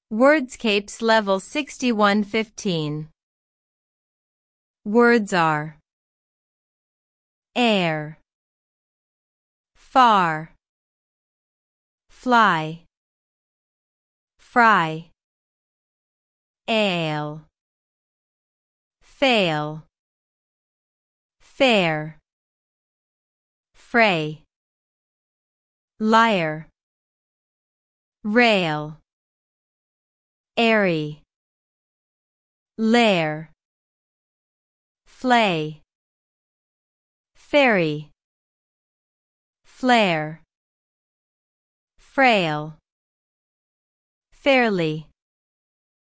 Wordscapes level 6115. Words are air, far, fly, fry, ale, fail, fair, fray, lyre, rail, airy, lair, flay, fairy, flare, frail, fairly.